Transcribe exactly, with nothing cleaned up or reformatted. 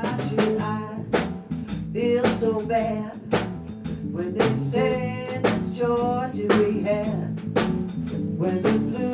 Why should I feel so bad when they say it's Georgia we had? When the blue